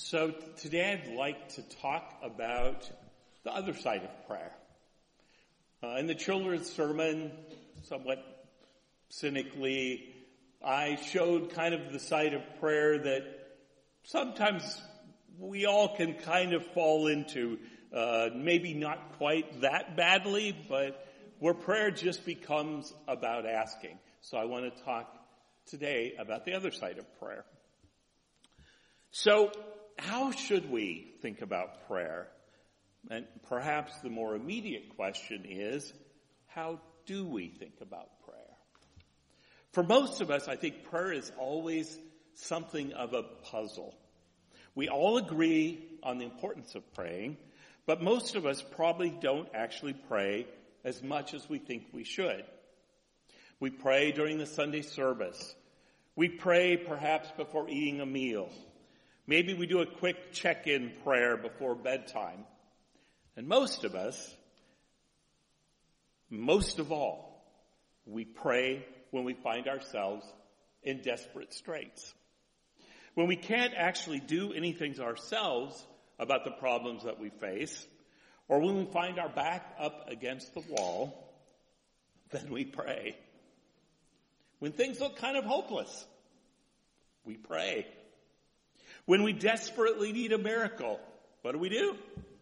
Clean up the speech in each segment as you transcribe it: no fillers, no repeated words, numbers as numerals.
So today I'd like to talk about the other side of prayer. In the children's sermon, somewhat cynically, I showed kind of the side of prayer that sometimes we all can kind of fall into, maybe not quite that badly, but where prayer just becomes about asking. So I want to talk today about the other side of prayer. So how should we think about prayer? And perhaps the more immediate question is, how do we think about prayer? For most of us, I think prayer is always something of a puzzle. We all agree on the importance of praying, but most of us probably don't actually pray as much as we think we should. We pray during the Sunday service. We pray perhaps before eating a meal. Maybe we do a quick check-in prayer before bedtime. And most of us, most of all, we pray when we find ourselves in desperate straits. When we can't actually do anything ourselves about the problems that we face, or when we find our back up against the wall, then we pray. When things look kind of hopeless, we pray. When we desperately need a miracle, what do?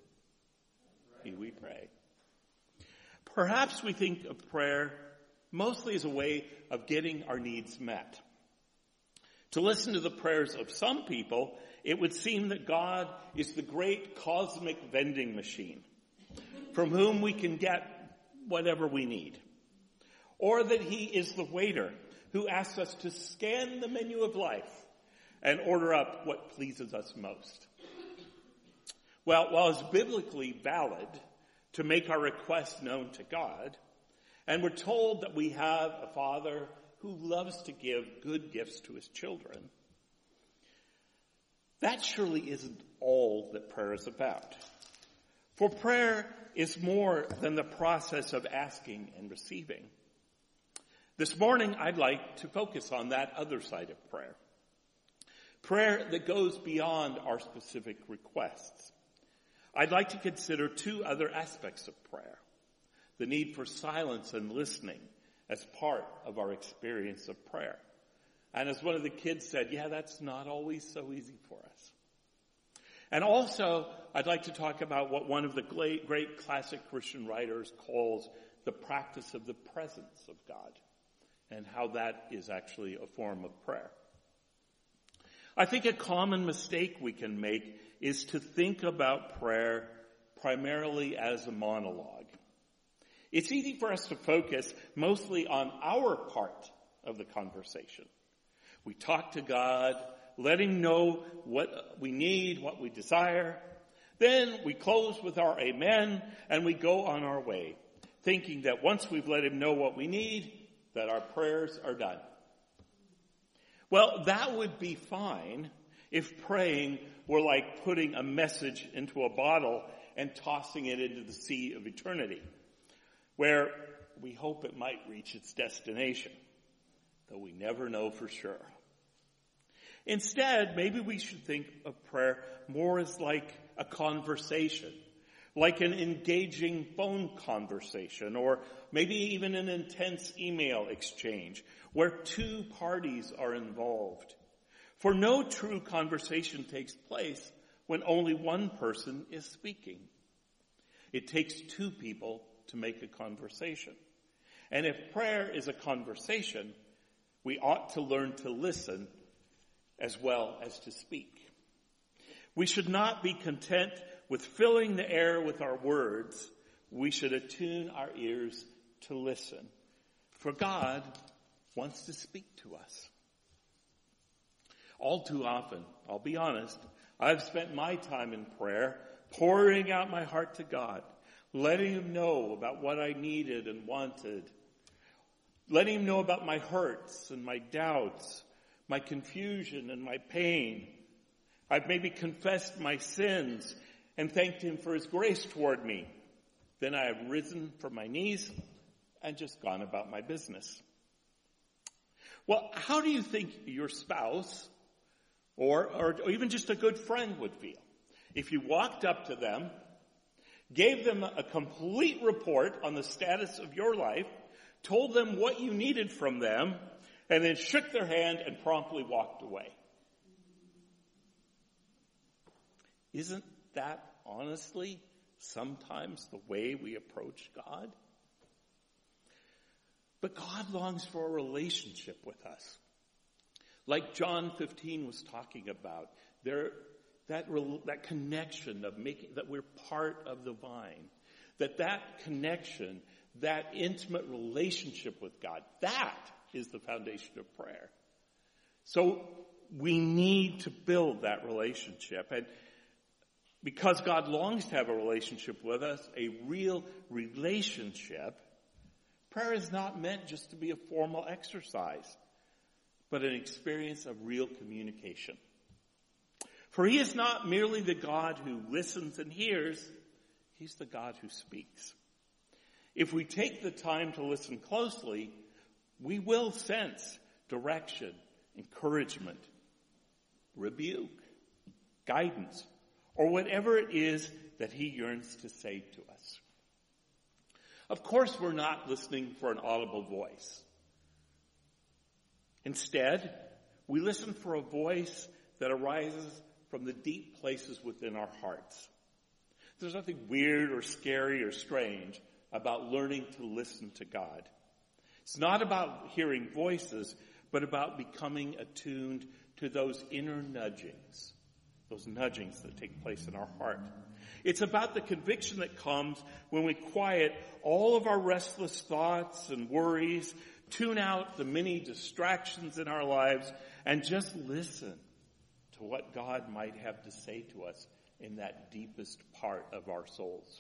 We pray. Perhaps we think of prayer mostly as a way of getting our needs met. To listen to the prayers of some people, it would seem that God is the great cosmic vending machine from whom we can get whatever we need. Or that he is the waiter who asks us to scan the menu of life and order up what pleases us most. Well, while it's biblically valid to make our requests known to God, and we're told that we have a Father who loves to give good gifts to his children, that surely isn't all that prayer is about. For prayer is more than the process of asking and receiving. This morning, I'd like to focus on that other side of prayer. Prayer that goes beyond our specific requests. I'd like to consider two other aspects of prayer. The need for silence and listening as part of our experience of prayer. And as one of the kids said, that's not always so easy for us. And also, I'd like to talk about what one of the great classic Christian writers calls the practice of the presence of God, and how that is actually a form of prayer. I think a common mistake we can make is to think about prayer primarily as a monologue. It's easy for us to focus mostly on our part of the conversation. We talk to God, let him know what we need, what we desire. Then we close with our amen and we go on our way, thinking that once we've let him know what we need, that our prayers are done. Well, that would be fine if praying were like putting a message into a bottle and tossing it into the sea of eternity, where we hope it might reach its destination, though we never know for sure. Instead, maybe we should think of prayer more as like a conversation, like an engaging phone conversation, or maybe even an intense email exchange where two parties are involved. For no true conversation takes place when only one person is speaking. It takes two people to make a conversation. And if prayer is a conversation, we ought to learn to listen as well as to speak. We should not be content with filling the air with our words. We should attune our ears to listen. For God wants to speak to us. All too often, I'll be honest, I've spent my time in prayer pouring out my heart to God, letting him know about what I needed and wanted, letting him know about my hurts and my doubts, my confusion and my pain. I've maybe confessed my sins and thanked him for his grace toward me. Then I have risen from my knees and just gone about my business. Well, how do you think your spouse or even just a good friend would feel if you walked up to them, gave them a complete report on the status of your life, told them what you needed from them, and then shook their hand and promptly walked away. Isn't that honestly sometimes the way we approach God? But God longs for a relationship with us. Like John 15 was talking about, that connection of making that we're part of the vine, that connection, that intimate relationship with God, that is the foundation of prayer. So we need to build that relationship. And because God longs to have a relationship with us, a real relationship, prayer is not meant just to be a formal exercise, but an experience of real communication. For he is not merely the God who listens and hears, he's the God who speaks. If we take the time to listen closely, we will sense direction, encouragement, rebuke, guidance, or whatever it is that he yearns to say to us. Of course, we're not listening for an audible voice. Instead, we listen for a voice that arises from the deep places within our hearts. There's nothing weird or scary or strange about learning to listen to God. It's not about hearing voices, but about becoming attuned to those inner nudgings, those nudgings that take place in our heart. It's about the conviction that comes when we quiet all of our restless thoughts and worries, tune out the many distractions in our lives, and just listen to what God might have to say to us in that deepest part of our souls.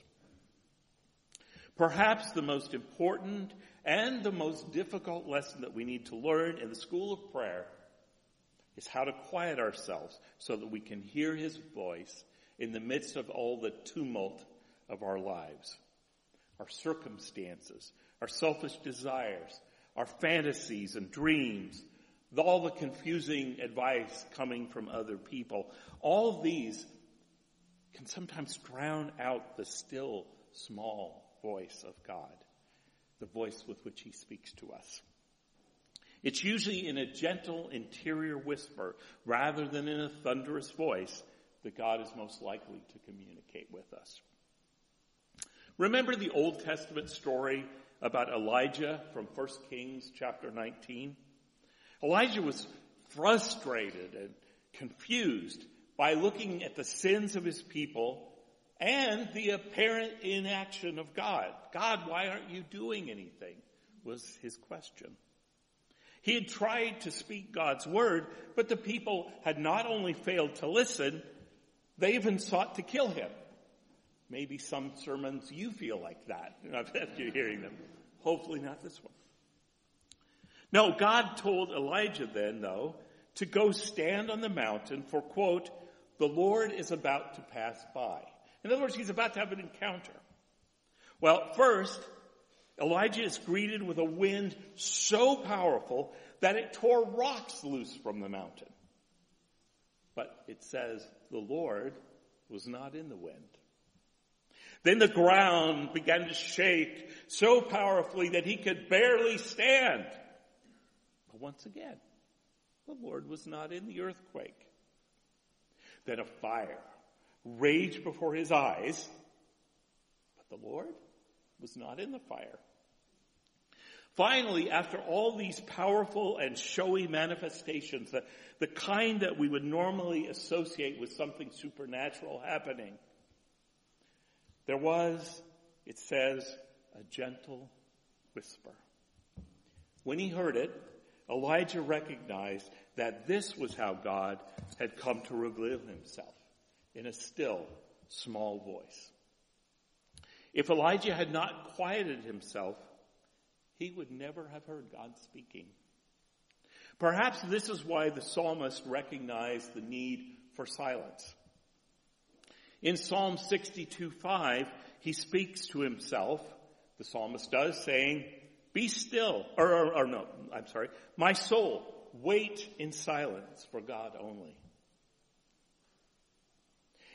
Perhaps the most important and the most difficult lesson that we need to learn in the school of prayer is how to quiet ourselves so that we can hear his voice in the midst of all the tumult of our lives, our circumstances, our selfish desires, our fantasies and dreams, all the confusing advice coming from other people. All of these can sometimes drown out the still, small voice of God, the voice with which he speaks to us. It's usually in a gentle interior whisper rather than in a thunderous voice that God is most likely to communicate with us. Remember the Old Testament story about Elijah from 1 Kings chapter 19? Elijah was frustrated and confused by looking at the sins of his people and the apparent inaction of God. God, why aren't you doing anything? Was his question. He had tried to speak God's word, but the people had not only failed to listen, they even sought to kill him. Maybe some sermons you feel like that after you're hearing them. Hopefully not this one. No, God told Elijah then, though, to go stand on the mountain for, quote, the Lord is about to pass by. In other words, he's about to have an encounter. Well, first, Elijah is greeted with a wind so powerful that it tore rocks loose from the mountain. But it says the Lord was not in the wind. Then the ground began to shake so powerfully that he could barely stand. But once again, the Lord was not in the earthquake. Then a fire raged before his eyes, but the Lord was not in the fire. Finally, after all these powerful and showy manifestations, the kind that we would normally associate with something supernatural happening, there was, it says, a gentle whisper. When he heard it, Elijah recognized that this was how God had come to reveal himself, in a still, small voice. If Elijah had not quieted himself, he would never have heard God speaking. Perhaps this is why the psalmist recognized the need for silence. In Psalm 62:5, he speaks to himself, the psalmist does, saying, be still, my soul, wait in silence for God only.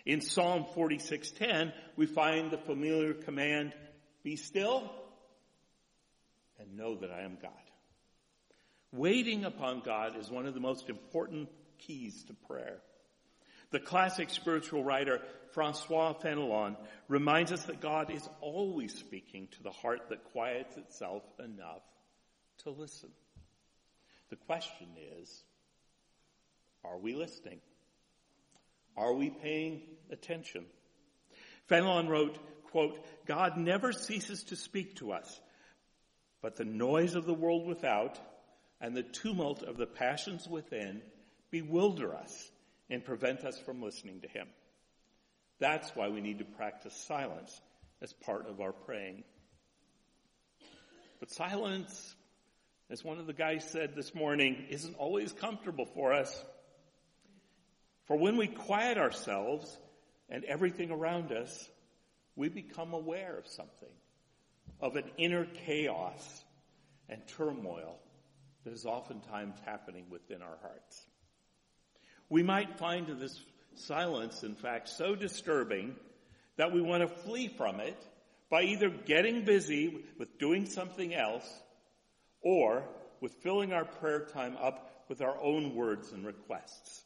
In Psalm 46:10, we find the familiar command, "Be still and know that I am God." Waiting upon God is one of the most important keys to prayer. The classic spiritual writer Francois Fenelon reminds us that God is always speaking to the heart that quiets itself enough to listen. The question is, are we listening? Are we paying attention? Fenelon wrote, quote, "God never ceases to speak to us, but the noise of the world without and the tumult of the passions within bewilder us and prevent us from listening to him. That's why we need to practice silence as part of our praying." But silence, as one of the guys said this morning, isn't always comfortable for us. For when we quiet ourselves and everything around us, we become aware of something, of an inner chaos and turmoil that is oftentimes happening within our hearts. We might find this silence, in fact, so disturbing that we want to flee from it by either getting busy with doing something else or with filling our prayer time up with our own words and requests.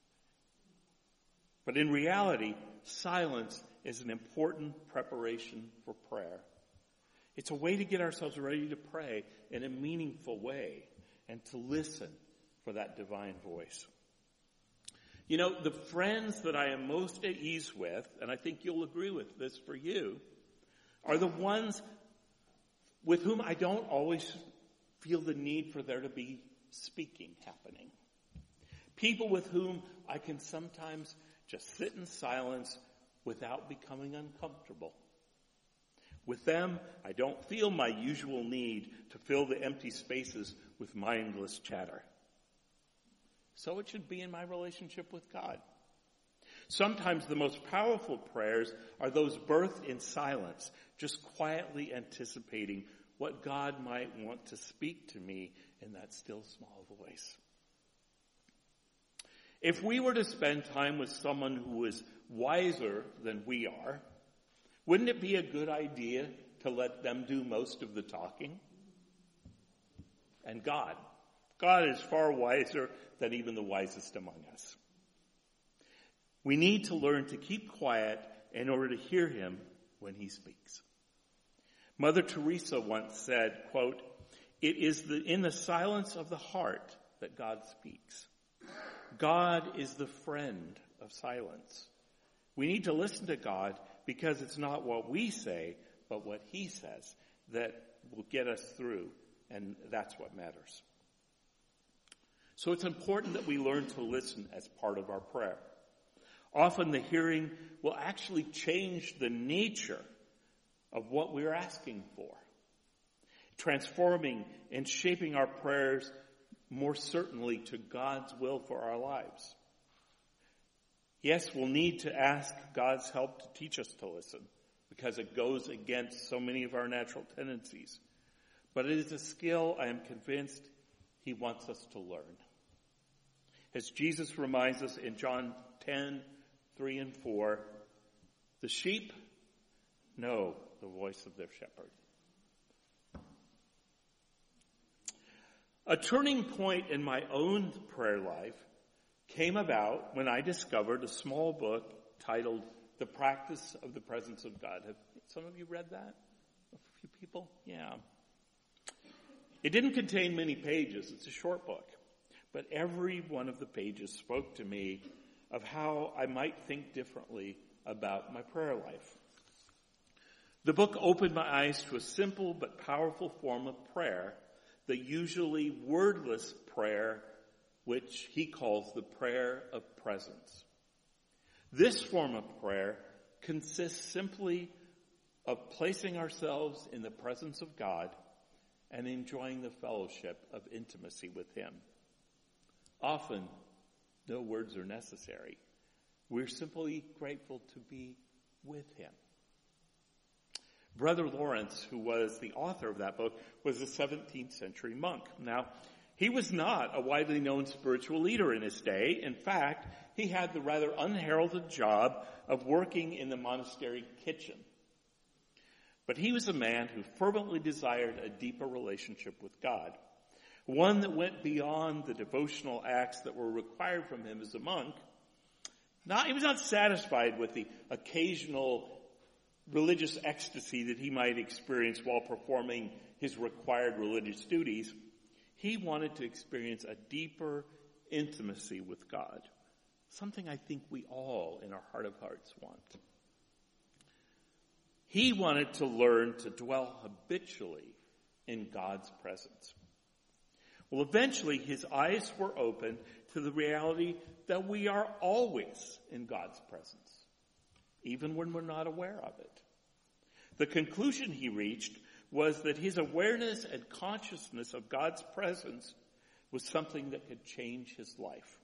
But in reality, silence is an important preparation for prayer. It's a way to get ourselves ready to pray in a meaningful way and to listen for that divine voice. You know, the friends that I am most at ease with, and I think you'll agree with this for you, are the ones with whom I don't always feel the need for there to be speaking happening. People with whom I can sometimes just sit in silence without becoming uncomfortable. With them, I don't feel my usual need to fill the empty spaces with mindless chatter. So it should be in my relationship with God. Sometimes the most powerful prayers are those birthed in silence, just quietly anticipating what God might want to speak to me in that still small voice. If we were to spend time with someone who is wiser than we are, wouldn't it be a good idea to let them do most of the talking? And God is far wiser than even the wisest among us. We need to learn to keep quiet in order to hear him when he speaks. Mother Teresa once said, quote, "It is in the silence of the heart that God speaks. God is the friend of silence." We need to listen to God because it's not what we say, but what he says that will get us through, and that's what matters. So it's important that we learn to listen as part of our prayer. Often the hearing will actually change the nature of what we're asking for, transforming and shaping our prayers more certainly to God's will for our lives. Yes, we'll need to ask God's help to teach us to listen because it goes against so many of our natural tendencies. But it is a skill I am convinced he wants us to learn. As Jesus reminds us in John 10:3 and 4, the sheep know the voice of their shepherd. A turning point in my own prayer life came about when I discovered a small book titled The Practice of the Presence of God. Have some of you read that? A few people? Yeah. It didn't contain many pages. It's a short book. But every one of the pages spoke to me of how I might think differently about my prayer life. The book opened my eyes to a simple but powerful form of prayer, the usually wordless prayer, which he calls the prayer of presence. This form of prayer consists simply of placing ourselves in the presence of God and enjoying the fellowship of intimacy with him. Often, no words are necessary. We're simply grateful to be with him. Brother Lawrence, who was the author of that book, was a 17th century monk. Now, He was not a widely known spiritual leader in his day. In fact, he had the rather unheralded job of working in the monastery kitchen. But he was a man who fervently desired a deeper relationship with God, one that went beyond the devotional acts that were required from him as a monk. He was not satisfied with the occasional religious ecstasy that he might experience while performing his required religious duties. He wanted to experience a deeper intimacy with God, something I think we all in our heart of hearts want. He wanted to learn to dwell habitually in God's presence. Well, eventually his eyes were opened to the reality that we are always in God's presence, even when we're not aware of it. The conclusion he reached was that his awareness and consciousness of God's presence was something that could change his life.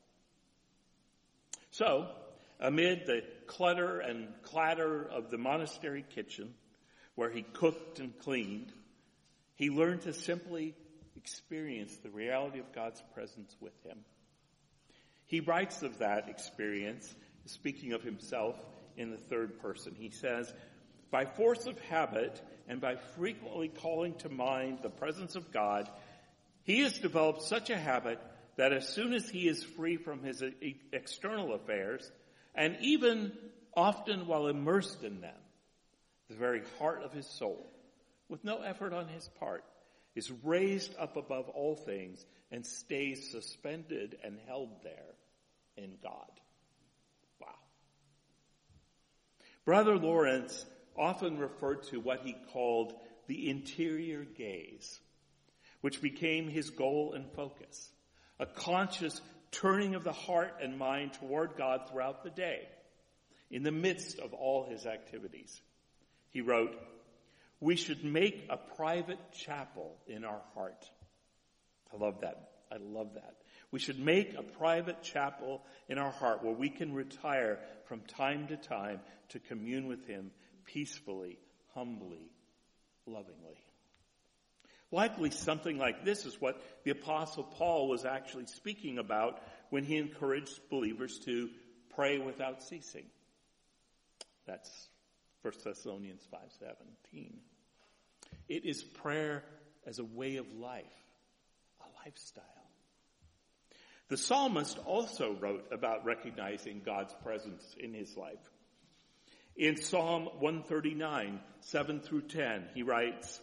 So, amid the clutter and clatter of the monastery kitchen, where he cooked and cleaned, he learned to simply experience the reality of God's presence with him. He writes of that experience, speaking of himself in the third person. He says, "By force of habit and by frequently calling to mind the presence of God, he has developed such a habit that as soon as he is free from his external affairs, and even often while immersed in them, the very heart of his soul, with no effort on his part, is raised up above all things and stays suspended and held there in God." Wow. Brother Lawrence often referred to what he called the interior gaze, which became his goal and focus, a conscious turning of the heart and mind toward God throughout the day, in the midst of all his activities. He wrote, "We should make a private chapel in our heart." I love that. We should make a private chapel in our heart where we can retire from time to time to commune with him peacefully, humbly, lovingly. Likely something like this is what the Apostle Paul was actually speaking about when he encouraged believers to pray without ceasing. That's 1 Thessalonians 5:17. It is prayer as a way of life, a lifestyle. The psalmist also wrote about recognizing God's presence in his life. In Psalm 139, 7 through 10, he writes,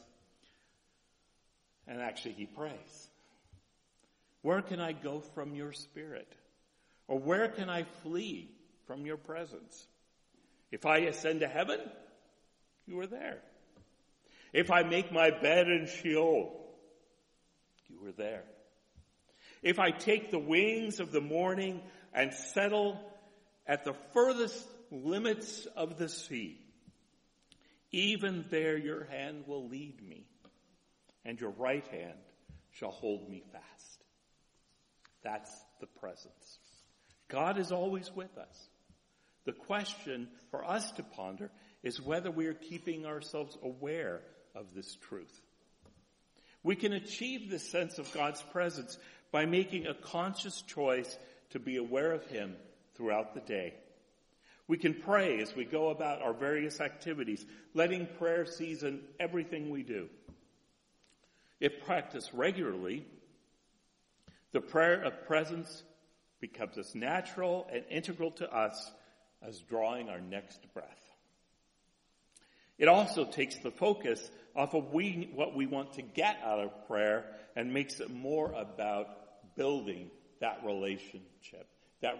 and actually he prays, "Where can I go from your spirit? Or where can I flee from your presence? If I ascend to heaven, you are there. If I make my bed in Sheol, you are there. If I take the wings of the morning and settle at the furthest limits of the sea, even there your hand will lead me, and your right hand shall hold me fast." That's the presence. God is always with us. The question for us to ponder is whether we are keeping ourselves aware of this truth. We can achieve this sense of God's presence by making a conscious choice to be aware of him throughout the day. We can pray as we go about our various activities, letting prayer season everything we do. If practiced regularly, the prayer of presence becomes as natural and integral to us as drawing our next breath. It also takes the focus off of what we want to get out of prayer and makes it more about building that relationship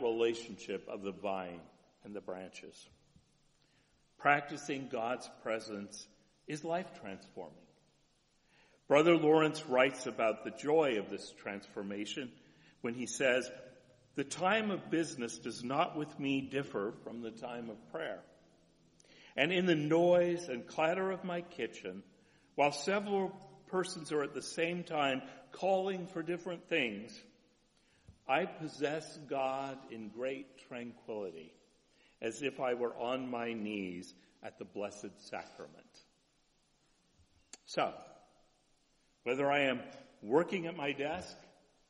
of the vine and the branches. Practicing God's presence is life transforming. Brother Lawrence writes about the joy of this transformation when he says, "The time of business does not with me differ from the time of prayer. And in the noise and clatter of my kitchen, while several persons are at the same time calling for different things, I possess God in great tranquility, as if I were on my knees at the Blessed Sacrament." So, whether I am working at my desk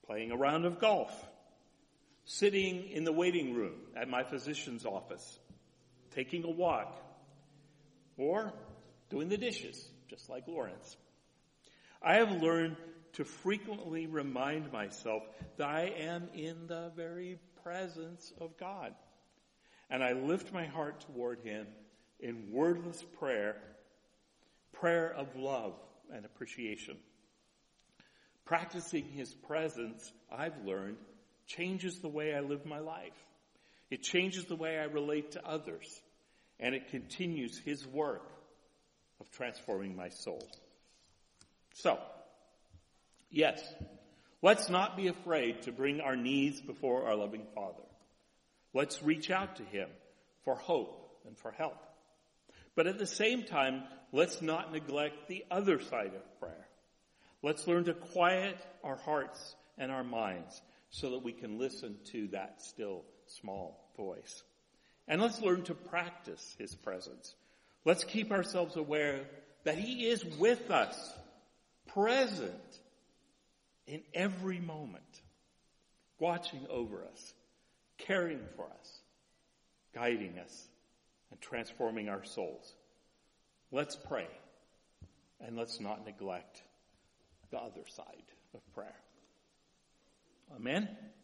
playing a round of golf, sitting in the waiting room at my physician's office, taking a walk, or doing the dishes, just like Lawrence. I have learned to frequently remind myself that I am in the very presence of God. And I lift my heart toward him in wordless prayer of love and appreciation. Practicing his presence, I've learned, changes the way I live my life. It changes the way I relate to others. And it continues his work of transforming my soul. So, yes, let's not be afraid to bring our needs before our loving Father. Let's reach out to him for hope and for help. But at the same time, let's not neglect the other side of prayer. Let's learn to quiet our hearts and our minds so that we can listen to that still small voice. And let's learn to practice his presence. Let's keep ourselves aware that he is with us, present in every moment, watching over us, caring for us, guiding us, and transforming our souls. Let's pray, and let's not neglect the other side of prayer. Amen?